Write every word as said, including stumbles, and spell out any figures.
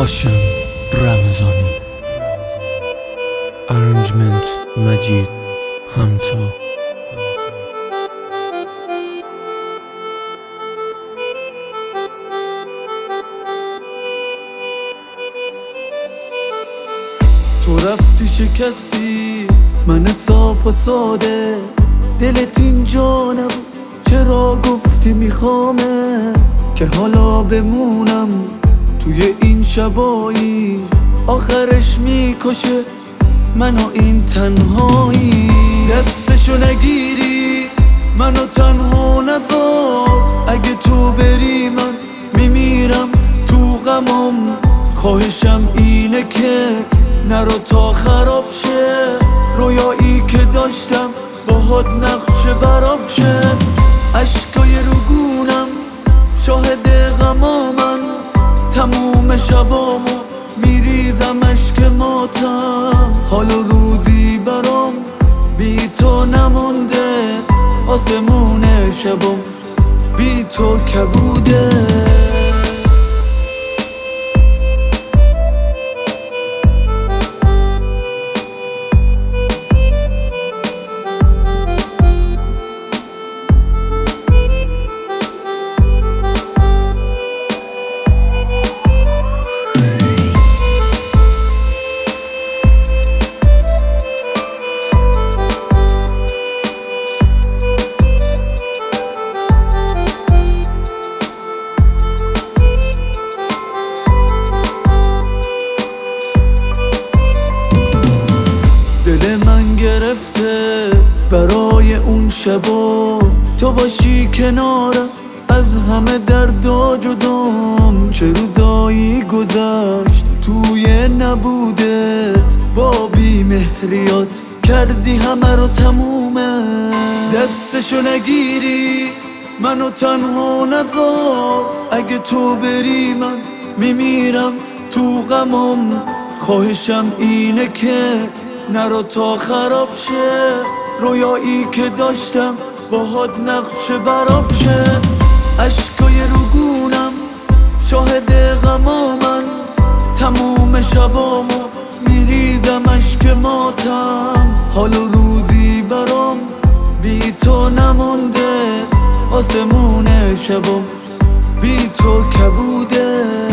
هاشم رمضانی. ارنجمنت مجید همتا. تو رفتی شکستی من صاف و ساده، دلت اینجا نبود چرا گفتی میخوامه که حالا بمونم توی این شبایی، آخرش میکشه منو این تنهایی. دستشو نگیری منو تنها نذار، اگه تو بری من میمیرم تو غمم. خواهشم اینه که نرو تا خراب شه، رویایی که داشتم باهات نقشه براب شه. عشقای رو گونم شاهد غمامن، تموم شبامو میریزم عشق ماتم. حال و روزی برام بی تو نمونده، آسمون شبم بی تو کبوده. دل من گرفته برای اون شبا، تو باشی کنارم از همه دردا جدام. چه روزایی گذشت توی نبودت، با بی مهریات کردی همه رو تمومه. دستشو نگیری منو تنها نذار، اگه تو بری من میمیرم تو غمم. خواهشم اینه که نرو تا خراب شه، رویایی که داشتم باهات نقشه براب شه. عشقای رو گونم شاهد غمامن، تموم شبامو میریزم عشق ماتم. حال و روزی برام بی تو نمونده، آسمون شبم بی تو کبوده.